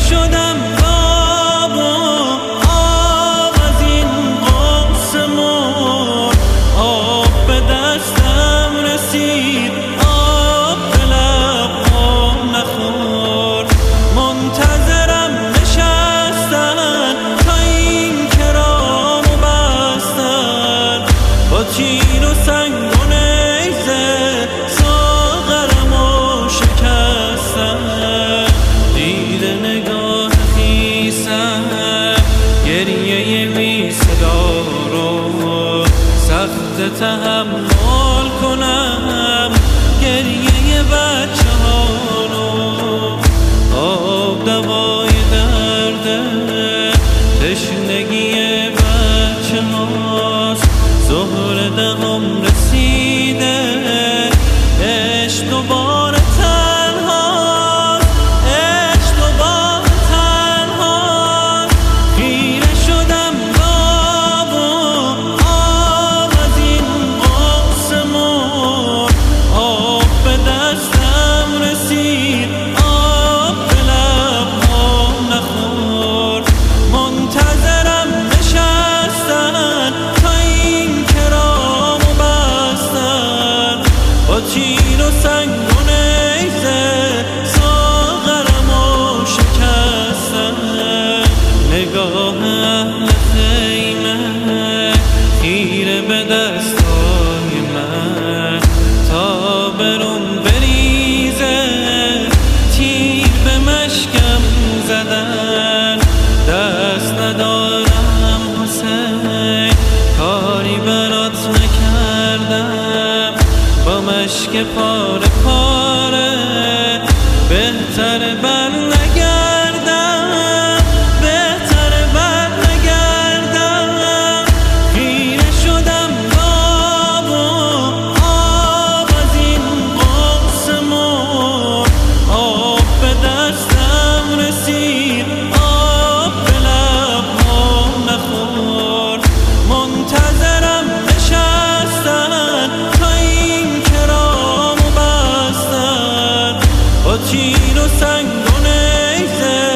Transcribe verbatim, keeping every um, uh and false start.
شدم آب و آب از این قرص مرد، آب به دستم رسید آب به لبام نخورد. منتظرم نشستن تا این کرامو بستن، با تیر و سنگ و نیزه ساغرمو شکستن. دید نگاه خیسم گریه بی صدا رو، سخت تحمل کنم گریه بچه ها رو. آب دوای درده تشنگی بچه هاست، ظهر دهم رسیده عشق دوباره تنهاست، عشق دوباره تنهاست. خیره شدم آب و آب از این قرص مرد، آب به دستم رسید آب به لبام نخورد. منتظرم نشستن تا این کرامو بستن، با تیر و سنگ و نیزه ساغرمو شکستن. نگاه اهل خیمه خیره به دستای من، تا برون بریزه تیر به مشکم زدن. دست ندارم حسین کاری برات نکردم، با مشک پاره پاره بهتر بر نگردم، بهتر بر نگردم. خیره شدم آب و آب از این قرص مرد، آب به دستم رسید آب به لبام نخورد. منتظرم نشستن تا این کرامو بستن، با تیر و سنگ و نیزه